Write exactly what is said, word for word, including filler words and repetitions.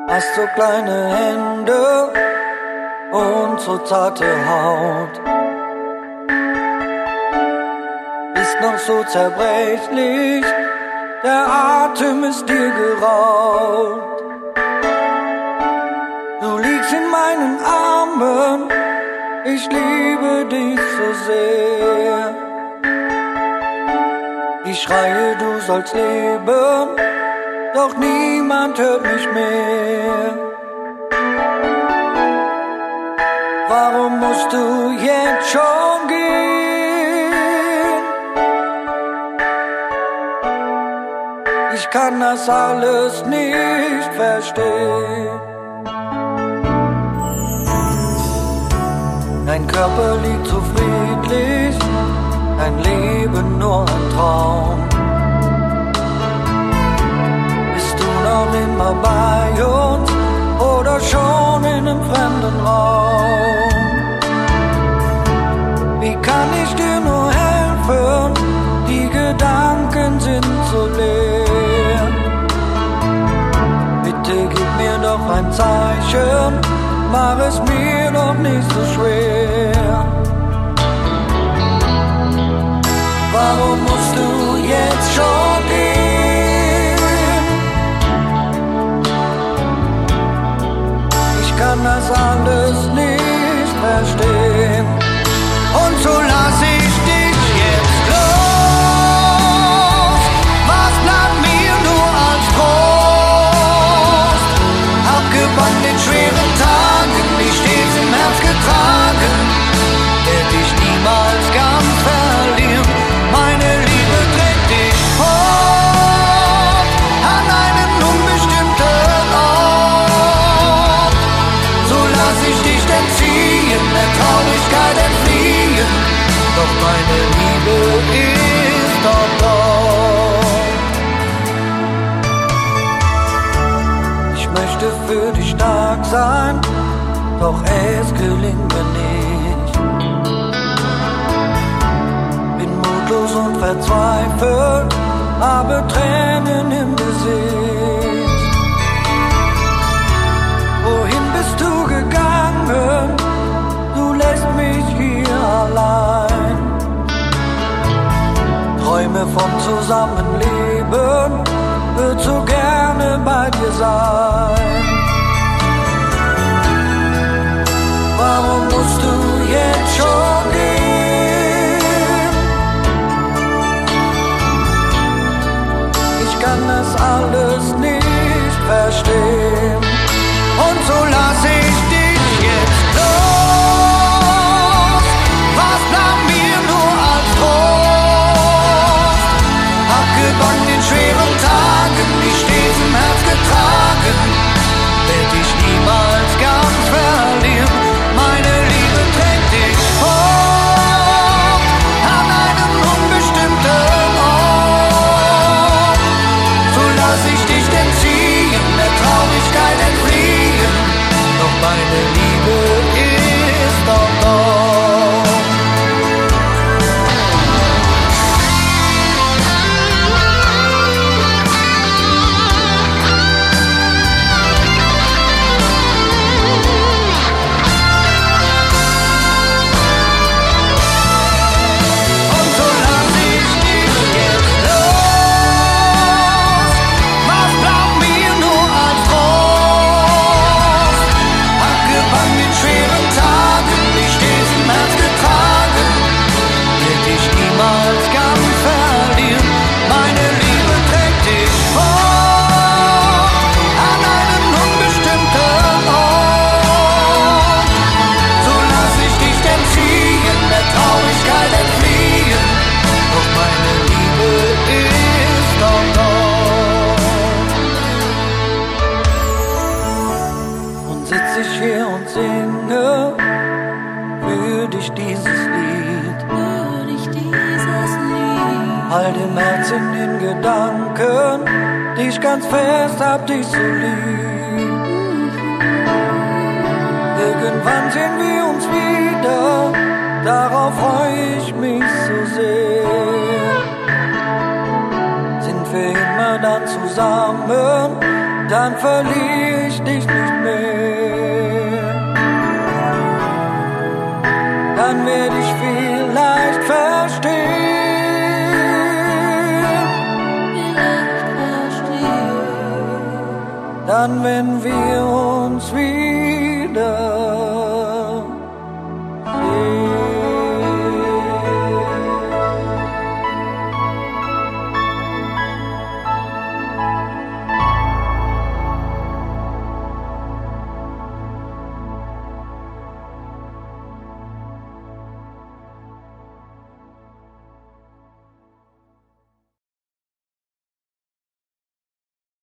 Hast so kleine Hände und so zarte Haut. Bist noch so zerbrechlich, der Atem ist dir geraubt. Du liegst in meinen Armen, ich liebe dich so sehr. Ich schreie, du sollst leben, doch niemand hört mich mehr. Warum musst du jetzt schon gehen? Ich kann das alles nicht verstehen. Dein Körper liegt so friedlich, dein Leben nur ein Traum. Bist du noch immer bei uns oder schon in einem fremden Raum? Wie kann ich dir nur helfen? Die Gedanken sind so leer. Bitte gib mir doch ein Zeichen, mach es mir doch nicht so schwer. Warum musst du jetzt schon gehen? Ich kann das alles nicht verstehen. Und so lass ich dich jetzt los. Was bleibt mir nur als Trost? Abgewandt in schweren Tagen, mich stets im Herz getragen, werd ich niemals ganz verlieren. Meine Liebe trägt dich fort an einen unbestimmten Ort. So lass ich dich denn ziehen, der Traurigkeit entfliehen, doch meine Liebe ist doch dort. Ich möchte für dich stark sein, doch es gelingt mir nicht. Bin mutlos und verzweifelt, habe Tränen im Gesicht. Wohin bist du gegangen? Du lässt mich hier allein. Träume vom Zusammenleben, würd so gerne bei dir sein. Warum musst du jetzt schon gehen? Ich kann das alles nicht verstehen. Und so lass ich dich jetzt los. Was bleibt mir nur als Trost? Abgewandt in schweren Tagen, mich stets im Herz getragen, werd ich niemals ganz verlieren. Meine Liebe trägt dich fort an einen unbestimmten Ort. So lass ich dich denn ziehen, der Traurigkeit entfliehen, doch meine Liebe ist doch dort. Und so lass ich dich jetzt los. Was bleibt mir nur als Trost? Abgewandt in schweren Tagen, mich stets im Herz getragen, werd ich niemals ganz verlieren. Meine Liebe trägt dich fort an einen unbestimmten Ort. So lass ich dich denn ziehen, der Traurigkeit entfliehen, doch meine Liebe ist doch dort. Und sitz ich hier und singe für dich dieses Lied. Für dich dieses Lied. Halt im Herzen in den Gedanken, dich ganz fest, hab dich so lieb. Irgendwann sehen wir uns wieder, darauf freu ich mich so sehr. Sind für immer dann zusammen, dann verliere ich dich nicht mehr. Dann werde ich vielleicht verstehen, vielleicht verstehen. dann wenn wir uns wieder